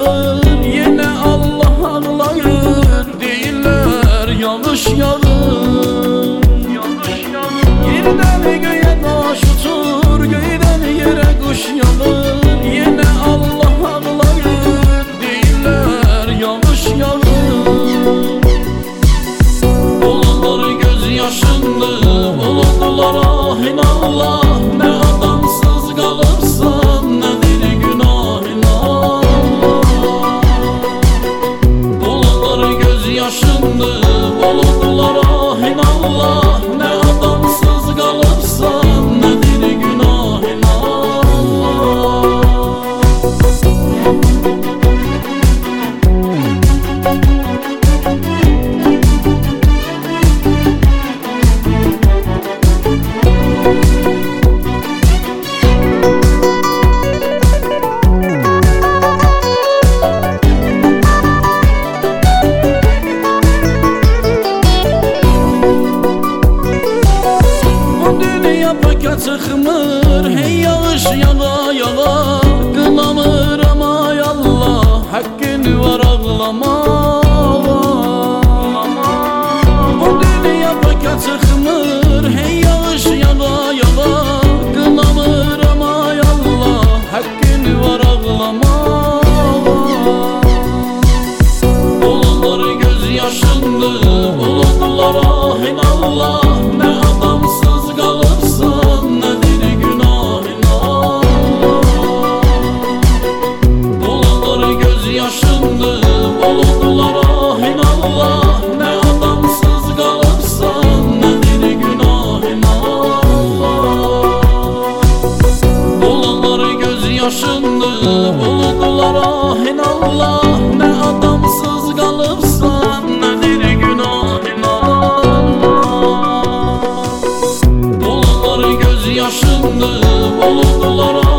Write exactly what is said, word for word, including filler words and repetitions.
yağır, yine Allah ağlayır. Deyirlər yağış yağır, yerdən göğe daş uçur, göydən yerə quş yağır. Yine Allah ağlayır, deyirlər yağış yağır. Bulutlar göz yaşındır, bulutlar ahin Allah. Ne adamsız kalıbsan, nedir günahın Allah. Bulutlar göz yaşındır, bulutlar ahin Allah. Ne adamsız kalıbsan, nedir günahın Allah. Paka çıxmır, hey yağış yağa yağa. Qınamıram ay Allah, haqqın var ağlamağa. Bu dünya paka çıxmır, hey yağış yağa yağa. Qınamıram ay Allah, haqqın var ağlamağa. Bulutlar göz yaşındır, bulutlar ahin Allah. Ne adamsız kalıbsan, nedir günahın Allah. Bulutlar göz yaşındır, bulutlar ahin Allah. Ne adamsız kalıbsan, nedir günahın Allah. Bulutlar göz yaşındır, bulutlar ahin Allah. Ne adamsız kalıbsan, nedir günahın Allah. Bulutlar göz yaşındır, bulutlar